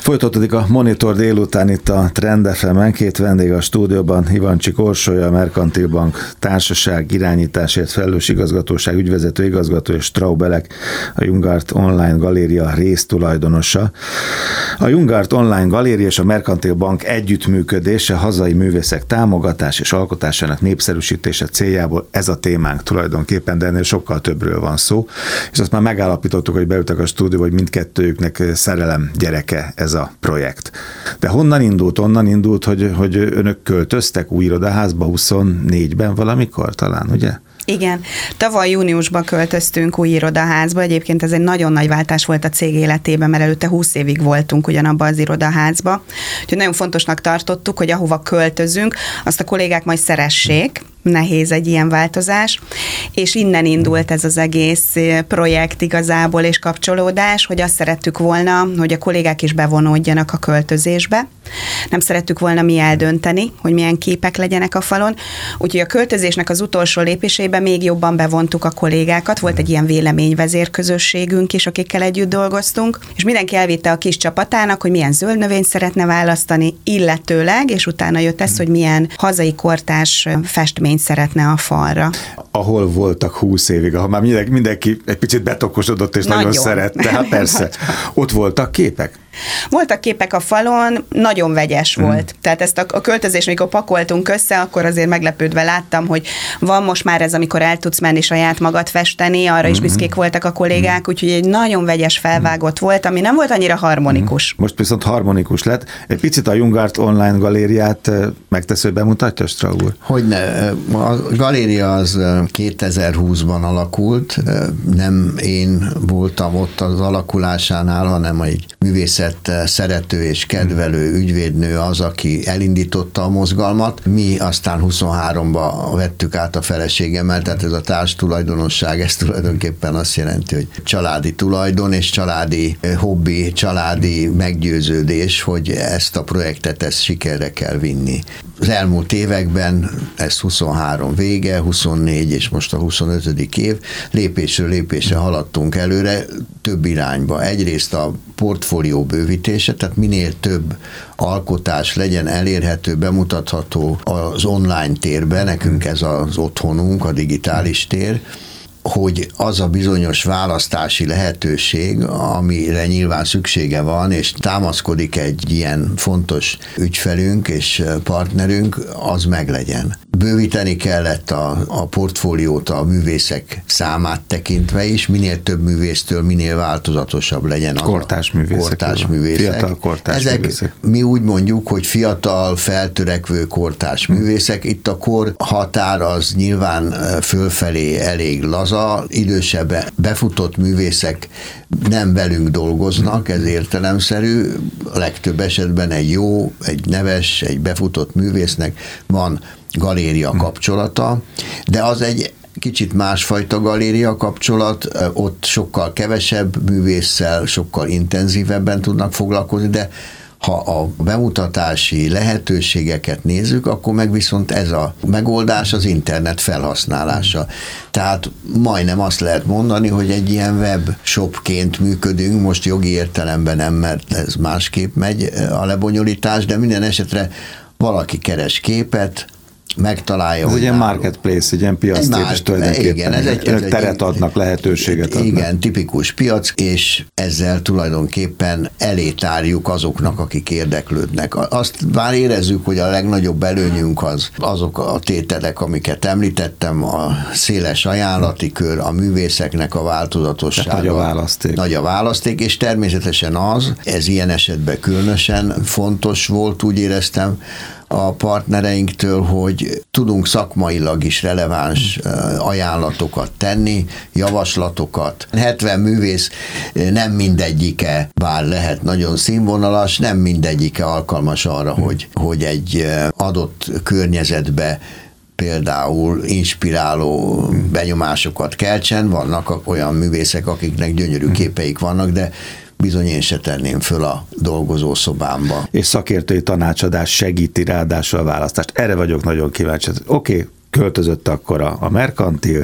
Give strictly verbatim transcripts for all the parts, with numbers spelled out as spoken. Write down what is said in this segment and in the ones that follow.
Folytatódik a Monitor délután itt a Trend ef emen, két vendég a stúdióban, Ivancsik Orsolya, a Merkantil Bank társaság irányításért felelős igazgatóság ügyvezető igazgató, és Straubelek, a Jungart Online Galéria résztulajdonosa. A Jungart Online Galéria és a Merkantil Bank együttműködése, hazai művészek támogatás és alkotásának népszerűsítése céljából ez a témánk tulajdonképpen, de ennél sokkal többről van szó, és azt már megállapítottuk, hogy beültek a stúdióba, hogy mindkettőjüknek szerelem gyereke ez a projekt. De honnan indult? Onnan indult, hogy, hogy önök költöztek új irodaházba huszonnégyben valamikor talán, ugye? Igen. Tavaly júniusban költöztünk új irodaházba. Egyébként ez egy nagyon nagy váltás volt a cég életében, mert előtte húsz évig voltunk ugyanabban az irodaházba. Úgyhogy nagyon fontosnak tartottuk, hogy ahova költözünk, azt a kollégák majd szeressék. Nehéz egy ilyen változás, és innen indult ez az egész projekt igazából és kapcsolódás, hogy azt szerettük volna, hogy a kollégák is bevonódjanak a költözésbe. Nem szerettük volna mi eldönteni, hogy milyen képek legyenek a falon, úgyhogy a költözésnek az utolsó lépésében még jobban bevontuk a kollégákat, volt egy ilyen véleményvezérközösségünk is, akikkel együtt dolgoztunk, és mindenki elvitte a kis csapatának, hogy milyen zöld növényt szeretne választani, illetőleg, és utána jött ez, hogy milyen hazai kortárs festményt szeretne a falra. Ahol voltak húsz évig, ahol már mindenki, mindenki egy picit betokosodott és nagyon, nagyon szerette, hát persze. Ott voltak képek? Voltak képek a falon, nagyon vegyes hmm. volt. Tehát ezt a, a költözést, amikor pakoltunk össze, akkor azért meglepődve láttam, hogy van most már ez, amikor el tudsz menni saját magad festeni, arra hmm. is büszkék voltak a kollégák, úgyhogy egy nagyon vegyes felvágott volt, ami nem volt annyira harmonikus. Hmm. Most viszont harmonikus lett. Egy picit a Jungart Online Galériát megtesző bemutatja, Straub úr? Hogyne. A galéria az kétezer-húszban alakult, nem én voltam ott az alakulásánál, hanem egy művészet szerető és kedvelő ügyvédnő az, aki elindította a mozgalmat. Mi aztán huszonháromba vettük át a feleségemmel, tehát ez a társtulajdonosság, ez tulajdonképpen azt jelenti, hogy családi tulajdon és családi hobbi, családi meggyőződés, hogy ezt a projektet ezt sikerre kell vinni. Az elmúlt években, ez huszonhárom vége, huszonnégy és most a huszonötödik év, lépésről lépésre haladtunk előre több irányba. Egyrészt a portfólió bővítése, tehát minél több alkotás legyen elérhető, bemutatható az online térben, nekünk ez az otthonunk, a digitális tér, hogy az a bizonyos választási lehetőség, amire nyilván szüksége van, és támaszkodik egy ilyen fontos ügyfelünk és partnerünk, az meglegyen. Bővíteni kellett a, a portfóliót a művészek számát tekintve is, minél több művésztől, minél változatosabb legyen az kortárs művészek. Kortárs művészek. Fiatal kortárs Ezek, művészek. Mi úgy mondjuk, hogy fiatal, feltörekvő kortárs művészek. Itt a kor határ az nyilván fölfelé elég laza, idősebb befutott művészek nem velünk dolgoznak, ez értelemszerű. A legtöbb esetben egy jó, egy neves, egy befutott művésznek van galéria kapcsolata, de az egy kicsit másfajta galéria kapcsolat, ott sokkal kevesebb művésszel, sokkal intenzívebben tudnak foglalkozni, de ha a bemutatási lehetőségeket nézzük, akkor meg viszont ez a megoldás az internet felhasználása. Tehát majdnem azt lehet mondani, hogy egy ilyen webshopként működünk, most jogi értelemben nem, mert ez másképp megy a lebonyolítás, de minden esetre valaki keres képet, megtalálja. Ez egy ilyen marketplace, egy ilyen piactépés tulajdonképpen. Igen, ez egy, ez teret adnak, lehetőséget adnak. Igen, tipikus piac, és ezzel tulajdonképpen elé tárjuk azoknak, akik érdeklődnek. Azt már érezzük, hogy a legnagyobb előnyünk az azok a tételek, amiket említettem, a széles ajánlati kör, a művészeknek a változatossága. Nagy a választék. Nagy a választék, és természetesen az, ez ilyen esetben különösen fontos volt, úgy éreztem, a partnereinktől, hogy tudunk szakmailag is releváns ajánlatokat tenni, javaslatokat. hetven művész, nem mindegyike, bár lehet nagyon színvonalas, nem mindegyike alkalmas arra, hogy, hogy egy adott környezetbe például inspiráló benyomásokat keltsen. Vannak olyan művészek, akiknek gyönyörű képeik vannak, de bizony én se tenném föl a dolgozószobámba. És szakértői tanácsadás segíti ráadásul a választást. Erre vagyok nagyon kíváncsi. Oké, okay, költözött akkor a, a Merkantil,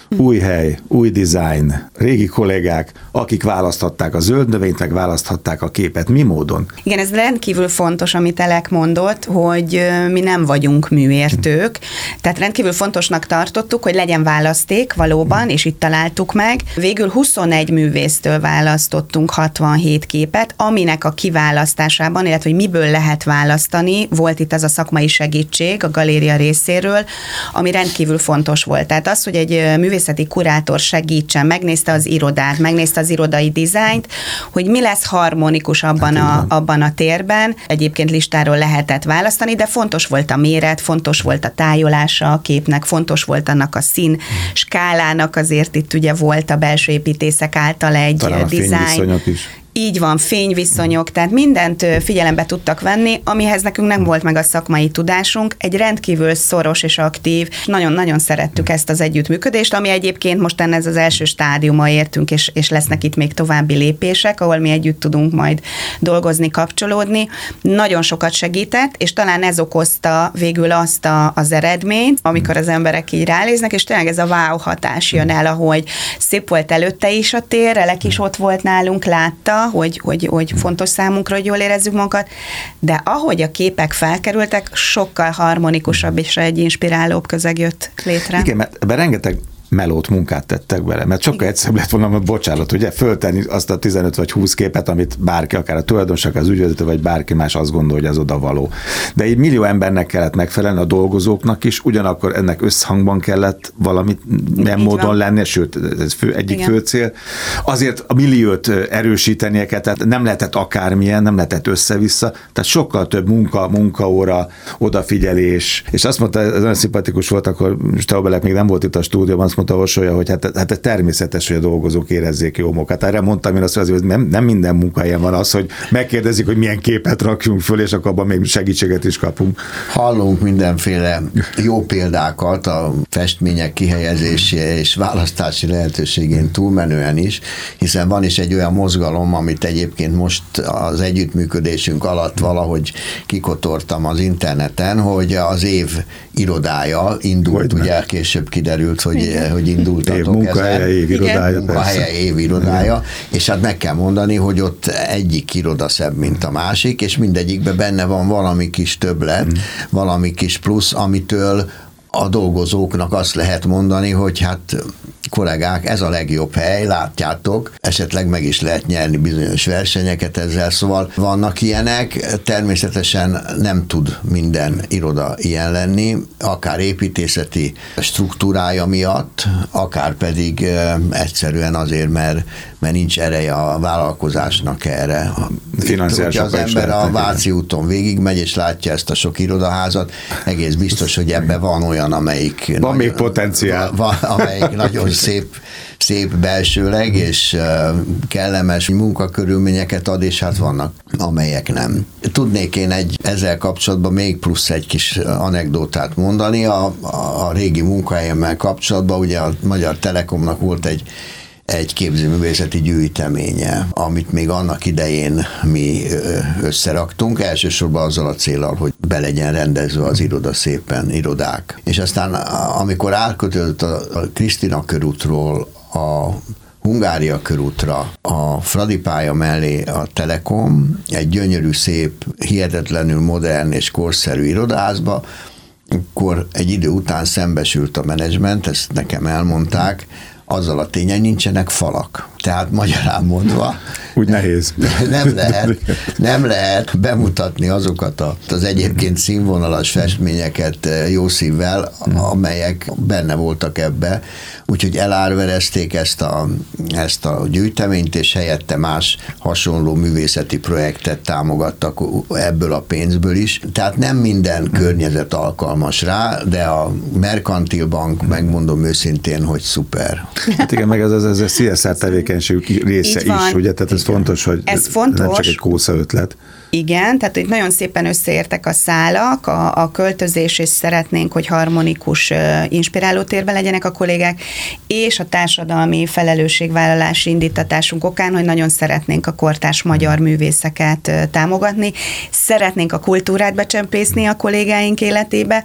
új hely, új design, régi kollégák, akik választhatták a zöld növényt, meg választhatták a képet. Mi módon? Igen, ez rendkívül fontos, amit Elek mondott, hogy mi nem vagyunk műértők, tehát rendkívül fontosnak tartottuk, hogy legyen választék valóban, és itt találtuk meg. Végül huszonegy művésztől választottunk hatvanhét képet, aminek a kiválasztásában, illetve hogy miből lehet választani, volt itt az a szakmai segítség a galéria részéről, ami rendkívül fontos volt. Tehát az, hogy egy művészeti kurátor segítsen, megnézte az irodát, megnézte az irodai dizájnt, hogy mi lesz harmonikus abban, hát, a, abban a térben. Egyébként listáról lehetett választani, de fontos volt a méret, fontos volt a tájolása a képnek, fontos volt annak a szín skálának, azért itt ugye volt a belső építészek által egy talán design. A is. Így van, fényviszonyok, tehát mindent figyelembe tudtak venni, amihez nekünk nem volt meg a szakmai tudásunk. Egy rendkívül szoros és aktív, nagyon-nagyon szerettük ezt az együttműködést, ami egyébként most ez az első stádiuma értünk, és, és lesznek itt még további lépések, ahol mi együtt tudunk majd dolgozni, kapcsolódni. Nagyon sokat segített, és talán ez okozta végül azt a, az eredményt, amikor az emberek így ránéznek, és tényleg ez a wow hatás jön el, ahogy szép volt előtte is a tér, Elek is ott volt nálunk, látta, Hogy, hogy, hogy fontos számunkra, hogy jól érezzük magunkat, de ahogy a képek felkerültek, sokkal harmonikusabb és egy inspirálóbb közeg jött létre. Igen, mert ebben rengeteg melót, munkát tettek bele, mert sokkal egyszerűbb lett volna, mert bocsánat, ugye föltenni azt a tizenöt vagy húsz képet, amit bárki, akár a tulajdonosok, az ügyvezető, vagy bárki más azt gondolja, hogy az oda való. De így millió embernek kellett megfelelni, a dolgozóknak is, ugyanakkor ennek összhangban kellett valamit nem így módon van lenni, sőt, ez fő, egyik igen. fő cél. Azért a milliót erősítenie kell, tehát nem lehetett akármilyen, nem lehetett össze-vissza, tehát sokkal több munka, munkaóra, odafigyelés, és azt mondta, ez nagyon szimpatikus volt, akkor Straubelek még nem volt itt a stúdióban, azt mondta Orsolya, hogy hát, hát természetes, hogy a dolgozók érezzék jó munkát. Erre mondtam én azt, hogy nem, nem minden munkahelyen van az, hogy megkérdezik, hogy milyen képet rakjunk föl, és akkor abban még segítséget is kapunk. Hallunk mindenféle jó példákat a festmények kihelyezése és választási lehetőségén túlmenően is, hiszen van is egy olyan mozgalom, amit egyébként most az együttműködésünk alatt valahogy kikotortam az interneten, hogy az év irodája indult, hogy ugye ne. Később kiderült, hogy hogy indultatok év munkahelye, év irodája. Munkahelye, év irodája, és hát meg kell mondani, hogy ott egyik iroda szebb, mint a másik, és mindegyikben benne van valami kis többlet, mm. valami kis plusz, amitől a dolgozóknak azt lehet mondani, hogy hát kollégák, ez a legjobb hely, látjátok, esetleg meg is lehet nyerni bizonyos versenyeket ezzel, szóval vannak ilyenek, természetesen nem tud minden iroda ilyen lenni, akár építészeti struktúrája miatt, akár pedig egyszerűen azért, mert, mert nincs ereje a vállalkozásnak erre. Financiális az ember a Váci úton végigmegy, és látja ezt a sok irodaházat, egész biztos, hogy ebben van olyan, amelyik van nagyon, még potenciál. Van, amelyik nagyon szép, szép belsőleg, és kellemes munkakörülményeket ad, és hát vannak, amelyek nem. Tudnék én egy ezzel kapcsolatban még plusz egy kis anekdótát mondani. A, a, a régi munkahelyemmel kapcsolatban, ugye a Magyar Telekomnak volt egy egy képzőművészeti gyűjteménye, amit még annak idején mi összeraktunk, elsősorban azzal a céllal, hogy be legyen rendezve az iroda szépen, irodák. És aztán amikor átkötött a Krisztina körútról a Hungária körútra, a Fradi pálya mellé a Telekom, egy gyönyörű, szép, hihetetlenül modern és korszerű irodaházba, akkor egy idő után szembesült a menedzsment, ezt nekem elmondták, azzal a tényen nincsenek falak. Tehát magyarán mondva, úgy nehéz. Nem lehet, nem lehet bemutatni azokat az egyébként színvonalas festményeket jó szívvel, amelyek benne voltak ebbe. Úgyhogy elárverezték ezt a, ezt a gyűjteményt, és helyette más hasonló művészeti projektet támogattak ebből a pénzből is. Tehát nem minden környezet alkalmas rá, de a Merkantil Bank, megmondom őszintén, hogy szuper. Hát igen, meg ez, ez, ez a cé es er tevékenység része is, ugye? Tehát ez igen. fontos, hogy ez fontos. Nem csak egy kósza ötlet. Igen, tehát itt nagyon szépen összeértek a szálak, a, a költözés, és szeretnénk, hogy harmonikus, inspiráló térben legyenek a kollégák, és a társadalmi felelősségvállalási indítatásunk okán, hogy nagyon szeretnénk a kortárs magyar művészeket támogatni, szeretnénk a kultúrát becsempészni a kollégáink életébe,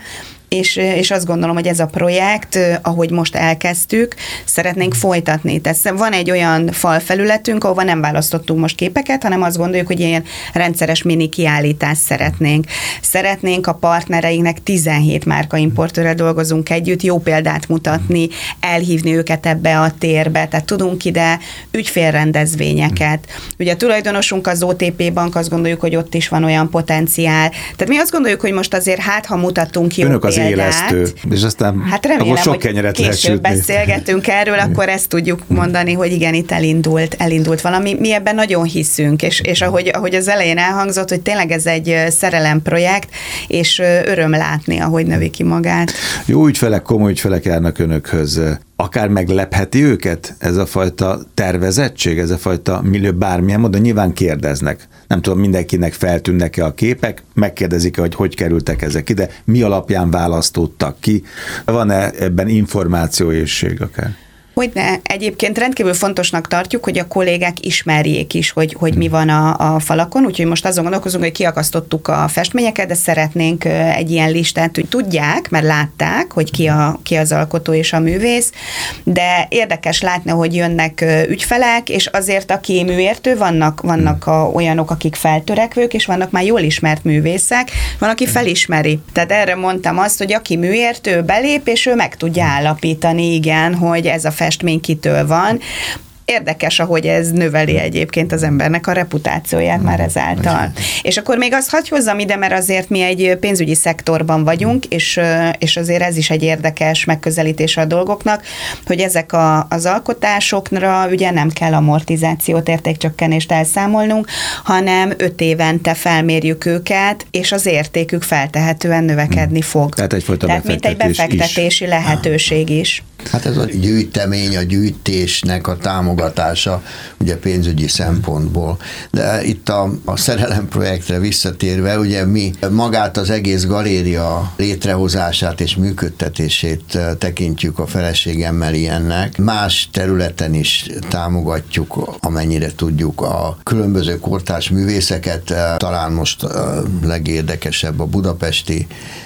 és, és azt gondolom, hogy ez a projekt, ahogy most elkezdtük, szeretnénk folytatni. Tehát van egy olyan falfelületünk, ahova nem választottunk most képeket, hanem azt gondoljuk, hogy ilyen rendszeres mini kiállítást szeretnénk. Szeretnénk a partnereinknek tizenhét márkaimportőrrel dolgozunk együtt, jó példát mutatni, elhívni őket ebbe a térbe, tehát tudunk ide ügyfélrendezvényeket. Ugye a tulajdonosunk az o té pé Bank, azt gondoljuk, hogy ott is van olyan potenciál. Tehát mi azt gondoljuk, hogy most azért hát, ha mutatunk jó Önök példát. Az élesztő, és aztán hát remélem, sok hogy kenyeret lehet később sütni. beszélgetünk erről, akkor ezt tudjuk mondani, hogy igen, itt elindult, elindult valami. Mi ebben nagyon hiszünk, és, és ahogy, ahogy az elején elhangzott, hogy tényleg ez egy szerelemprojekt, és öröm látni, ahogy növi ki magát. Jó ügyfelek, komoly ügyfelek járnak önökhöz. Akár meglepheti őket ez a fajta tervezettség, ez a fajta millió bármilyen módon, nyilván kérdeznek. Nem tudom, mindenkinek feltűnnek-e a képek, megkérdezik-e, hogy hogy kerültek ezek ide, mi alapján választottak ki, van-e ebben információészség akár? Hogyne. Egyébként rendkívül fontosnak tartjuk, hogy a kollégák ismerjék is, hogy, hogy mi van a, a falakon, úgyhogy most azon gondolkozunk, hogy kiakasztottuk a festményeket, de szeretnénk egy ilyen listát, hogy tudják, mert látták, hogy ki, a, ki az alkotó és a művész, de érdekes látni, hogy jönnek ügyfelek, és azért, aki műértő, vannak, vannak a, olyanok, akik feltörekvők, és vannak már jól ismert művészek, van, aki felismeri. Tehát erre mondtam azt, hogy aki műértő, belép, és ő meg tudja állapítani, igen, hogy ez a festmény kitől van. Érdekes, ahogy ez növeli egyébként az embernek a reputációját már ezáltal. És akkor még azt hadd hozzam ide, mert azért mi egy pénzügyi szektorban vagyunk, és, és azért ez is egy érdekes megközelítés a dolgoknak, hogy ezek a, az alkotásokra ugye nem kell amortizációt, értékcsökkenést elszámolnunk, hanem öt évente felmérjük őket, és az értékük feltehetően növekedni fog. Tehát egyfajta Tehát mint egy befektetési is. lehetőség is. Hát ez a gyűjtemény, a gyűjtésnek a támogatása, ugye pénzügyi szempontból. De itt a, a szerelem projektre visszatérve, ugye mi magát az egész galéria létrehozását és működtetését tekintjük a feleségemmel ilyennek. Más területen is támogatjuk, amennyire tudjuk a különböző kortárs művészeket. Talán most a legérdekesebb a budapesti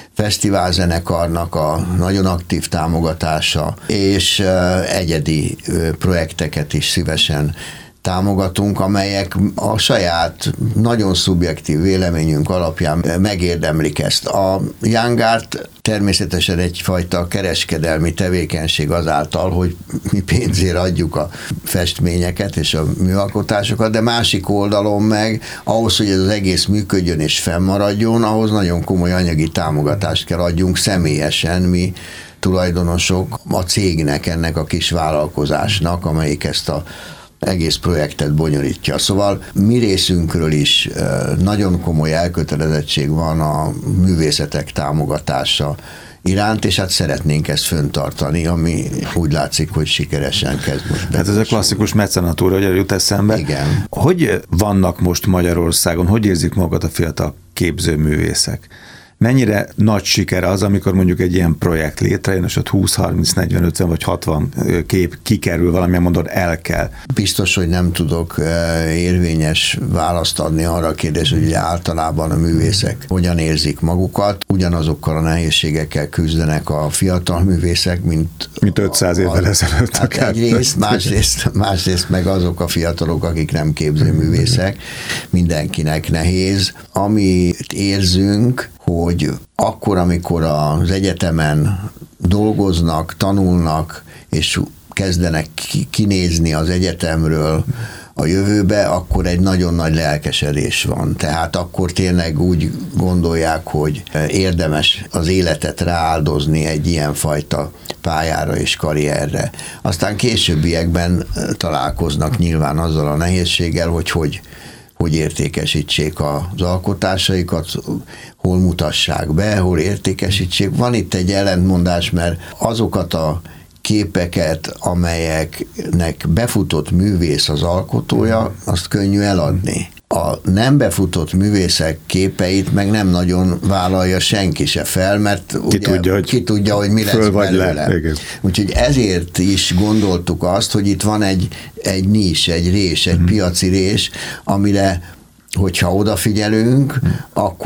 fesztiválzenekarnak a nagyon aktív támogatása, és egyedi projekteket is szívesen támogatunk, amelyek a saját nagyon szubjektív véleményünk alapján megérdemlik ezt. A Young Art természetesen egyfajta kereskedelmi tevékenység azáltal, hogy mi pénzért adjuk a festményeket és a műalkotásokat, de másik oldalon meg ahhoz, hogy ez az egész működjön és fennmaradjon, ahhoz nagyon komoly anyagi támogatást kell adjunk személyesen mi tulajdonosok a cégnek, ennek a kis vállalkozásnak, amelyik ezt a egész projektet bonyolítja. Szóval mi részünkről is nagyon komoly elkötelezettség van a művészetek támogatása iránt, és hát szeretnénk ezt föntartani, ami úgy látszik, hogy sikeresen kezd most. Hát ez a klasszikus mecenatúra, hogy jut eszembe. Igen. Hogy vannak most Magyarországon, hogy érzik magukat a fiatal képzőművészek? Mennyire nagy siker az, amikor mondjuk egy ilyen projekt létrejön, és ott húsz, harminc, negyven, ötven vagy hatvan kép kikerül, valamilyen mondod el kell? Biztos, hogy nem tudok érvényes választ adni arra a kérdésre, hogy általában a művészek hogyan érzik magukat. Ugyanazokkal a nehézségekkel küzdenek a fiatal művészek, mint... Mint ötszáz évvel ezelőtt. Hát egyrészt, másrészt, másrészt meg azok a fiatalok, akik nem képzőművészek. Mindenkinek nehéz. Amit érzünk, hogy akkor, amikor az egyetemen dolgoznak, tanulnak, és kezdenek kinézni az egyetemről a jövőbe, akkor egy nagyon nagy lelkesedés van. Tehát akkor tényleg úgy gondolják, hogy érdemes az életet rááldozni egy ilyenfajta pályára és karrierre. Aztán későbbiekben találkoznak nyilván azzal a nehézséggel, hogy hogy hogy értékesítsék az alkotásaikat, hol mutassák be, hol értékesítsék. Van itt egy ellentmondás, mert azokat a képeket, amelyeknek befutott művész az alkotója, azt könnyű eladni. A nem befutott művészek képeit meg nem nagyon vállalja senki se fel, mert ki, ugye, tudja, hogy ki tudja, hogy mi lesz belőle. Úgyhogy ezért is gondoltuk azt, hogy itt van egy, egy nis, egy rés, egy mm. piaci rés, amire hogyha odafigyelünk, mm. akkor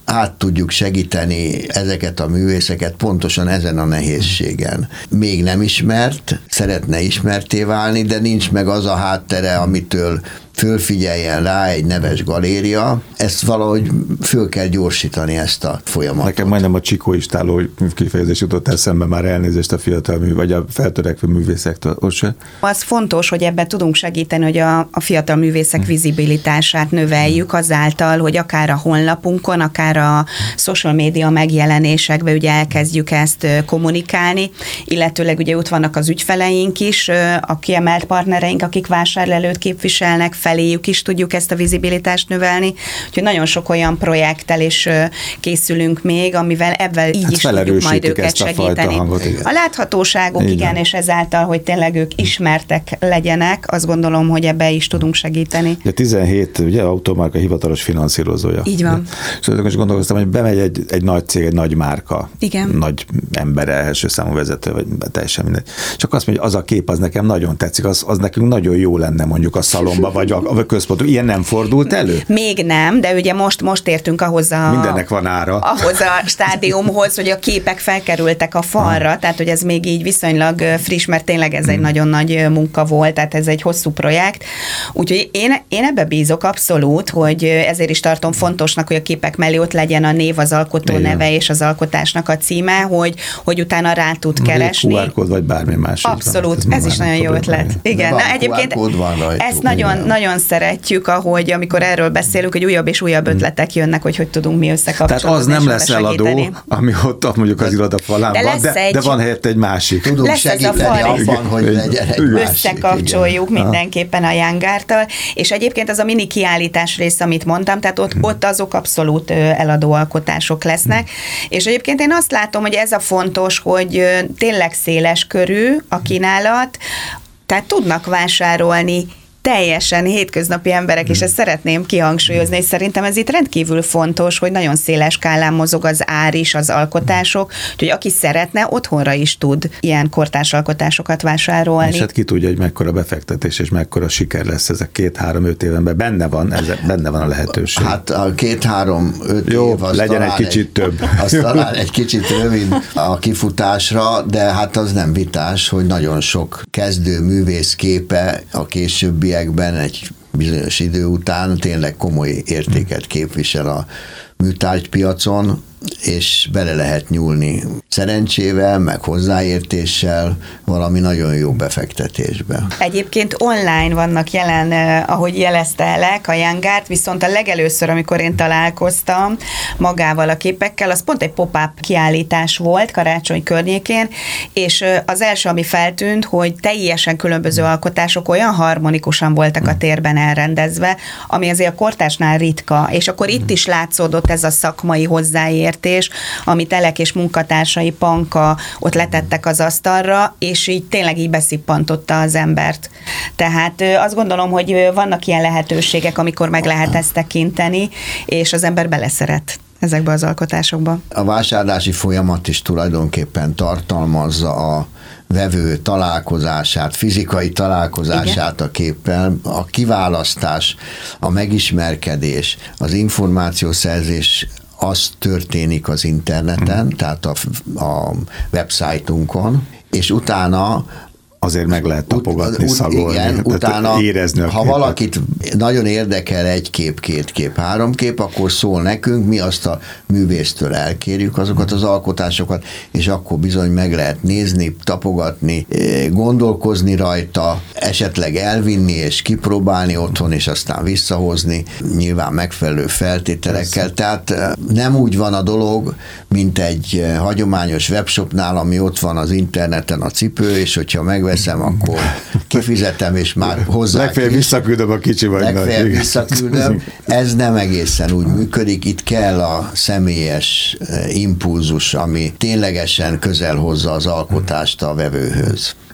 át tudjuk segíteni ezeket a művészeket pontosan ezen a nehézségen. Még nem ismert, szeretne ismerté válni, de nincs meg az a háttere, amitől fölfigyeljen rá egy neves galéria, ezt valahogy föl kell gyorsítani ezt a folyamatot. Nekem majdnem a csikóistáló kifejezés jutott eszembe, már elnézést a fiatal mű, vagy a feltörekvő művészektől. Orsolya? Az fontos, hogy ebben tudunk segíteni, hogy a, a fiatal művészek vizibilitását növeljük azáltal, hogy akár a honlapunkon, akár a social média megjelenésekben ugye elkezdjük ezt kommunikálni, illetőleg ugye ott vannak az ügyfeleink is, a kiemelt partnereink, akik vásárlelőt képviselnek, feléjük is tudjuk ezt a vizibilitást növelni, úgyhogy nagyon sok olyan projekttel is készülünk még, amivel ebben így hát is tudjuk majd őket segíteni. A, a láthatóságok, igen, igen, és ezáltal, hogy tényleg ők ismertek legyenek, azt gondolom, hogy ebbe is tudunk segíteni. De tizenhét, ugye, Automárka hivatalos finanszírozója. Így van. És most gondolkoztam, hogy bemegy egy, egy nagy cég, egy nagy márka, igen, nagy embere, első számú vezető, vagy teljesen mindegy. Csak azt mondja, az a kép, az nekem nagyon tetszik, az, az nekünk nagyon jó lenne mondjuk a szalomba, vagy a, a központú. Ilyen nem fordult elő? Még nem, de ugye most, most értünk ahhoz a... Mindennek van ára. Ahhoz a stádiumhoz, hogy a képek felkerültek a falra, ah. tehát hogy ez még így viszonylag friss, mert tényleg ez hmm. egy nagyon nagy munka volt, tehát ez egy hosszú projekt. Úgyhogy én, én ebbe bízok abszolút, hogy ezért is tartom fontosnak, hogy a képek mellé ott legyen a név, az alkotó igen. neve és az alkotásnak a címe, hogy, hogy utána rá tud keresni. kú er kód vagy bármi más. Abszolút, ez, ez is nagyon jó ötlet. Igen, na, egyébként ezt nagyon, nagyon szeretjük, ahogy amikor erről beszélünk, hogy újabb és újabb ötletek jönnek, hogy hogy tudunk mi összekapcsolódni. Tehát az nem lesz eladó, ami ott mondjuk az irodafalán van, de, de, de van helyett egy másik. Tudunk lesz segíteni abban, hogy legyen egy másik. Összekapcsoljuk igen. mindenképpen a Young Art-tal, és egyébként az a mini kiállítás rész, amit mondtam, tehát ott, hmm. ott azok abszolút eladó alkotások lesznek, hmm. és egyébként én azt látom, hogy ez a fontos, hogy tényleg széles körű a kínálat, tehát tudnak vásárolni teljesen hétköznapi emberek, és ezt szeretném kihangsúlyozni, és szerintem ez itt rendkívül fontos, hogy nagyon széles skálán mozog az ár is, az alkotások, úgyhogy aki szeretne, otthonra is tud ilyen kortárs alkotásokat vásárolni. És hát ki tudja, hogy mekkora befektetés, és mekkora siker lesz ez a két-három-öt évenben. Benne van, ez, benne van a lehetőség. Hát a két-három-öt év az legyen egy kicsit egy, több. Az talán egy kicsit rövid a kifutásra, de hát az nem vitás, hogy nagyon sok kezdő művész képe a későbbi egy bizonyos idő után tényleg komoly értéket képvisel a műtárgypiacon, és bele lehet nyúlni szerencsével, meg hozzáértéssel valami nagyon jó befektetésbe. Egyébként online vannak jelen, ahogy jeleztelek, a Young Art, viszont a legelőször, amikor én találkoztam magával a képekkel, az pont egy pop-up kiállítás volt karácsony környékén, és az első, ami feltűnt, hogy teljesen különböző alkotások olyan harmonikusan voltak a térben elrendezve, ami azért a kortársnál ritka, és akkor itt is látszódott ez a szakmai hozzáértés, amit Elek és munkatársai, Panka ott letettek az asztalra, és így tényleg így beszippantotta az embert. Tehát azt gondolom, hogy vannak ilyen lehetőségek, amikor meg lehet ezt tekinteni, és az ember beleszeret ezekbe az alkotásokba. A vásárlási folyamat is tulajdonképpen tartalmazza a vevő találkozását, fizikai találkozását igen. a képpel, a kiválasztás, a megismerkedés, az információszerzés az történik az interneten, mm. tehát a, a websájtunkon, és utána azért meg lehet tapogatni, ut- szagolni, igen, utána, érezni a ha képet. Valakit nagyon érdekel egy kép, két kép, három kép, akkor szól nekünk, mi azt a művésztől elkérjük azokat az alkotásokat, és akkor bizony meg lehet nézni, tapogatni, gondolkozni rajta, esetleg elvinni és kipróbálni otthon, és aztán visszahozni, nyilván megfelelő feltételekkel. Tehát nem úgy van a dolog, mint egy hagyományos webshopnál, ami ott van az interneten a cipő, és hogyha megveszem, akkor kifizetem, és már hozzá. Legfeljebb visszaküldöm a kicsi vagy nagy. Legfeljebb visszaküldöm. Ez nem egészen úgy működik. Itt kell a személyes impulzus, ami ténylegesen közel hozza az alkotást a vevőhöz.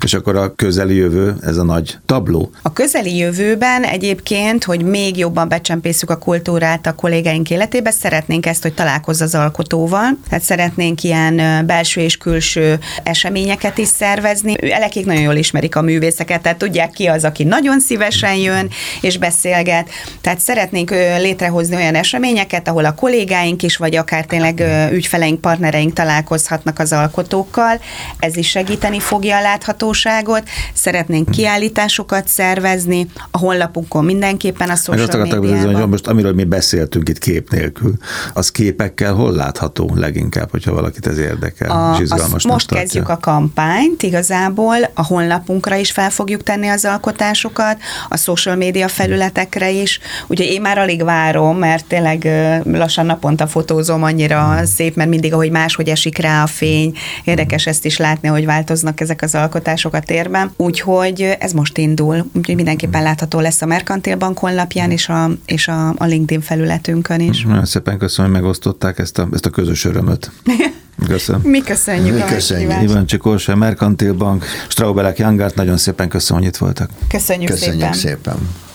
És akkor a közeli jövő, ez a nagy tabló. A közeli jövőben egyébként, hogy még jobban becsempészük a kultúrát a kollégáink életébe, szeretnénk ezt, hogy találkozz az alkotóval, tehát szeretnénk ilyen belső és külső eseményeket is szervezni. Elekék nagyon jól ismerik a művészeket, tehát tudják ki az, aki nagyon szívesen jön és beszélget. Tehát szeretnénk létrehozni olyan eseményeket, ahol a kollégáink is, vagy akár tényleg ügyfeleink, partnereink találkozhatnak az alkotókkal. Ez is segíteni fogja a láthatóságot. Szeretnénk kiállításokat szervezni, a honlapunkon mindenképpen a social médiában. Hogy most amiről mi beszéltünk itt kép nélkül, az képekkel hol látható leginkább, hogyha valakit ez érdekel, a, és izgalmasnak most tartja. Kezdjük a kampányt, igazából a honlapunkra is fel fogjuk tenni az alkotásokat, a social média felületekre is, úgyhogy én már alig várom, mert tényleg lassan naponta fotózom, annyira hmm. szép, mert mindig, ahogy máshogy esik rá a fény, érdekes ezt is látni, hogy változnak ezek az alkotások a térben, úgyhogy ez most indul, úgyhogy mindenképpen látható lesz a Merkantil Bank honlapján és a, és a, a LinkedIn felületünkön is. Nagyon szépen köszönöm, hogy megosztották ezt a, ezt a közös örömöt. Köszönöm. Mi köszönjük. Mi köszönjük. Ivancsik Orsolya, Merkantil Bank, Straubelek Jangart, nagyon szépen köszönöm, hogy itt voltak. Köszönjük, Köszönjük szépen. szépen.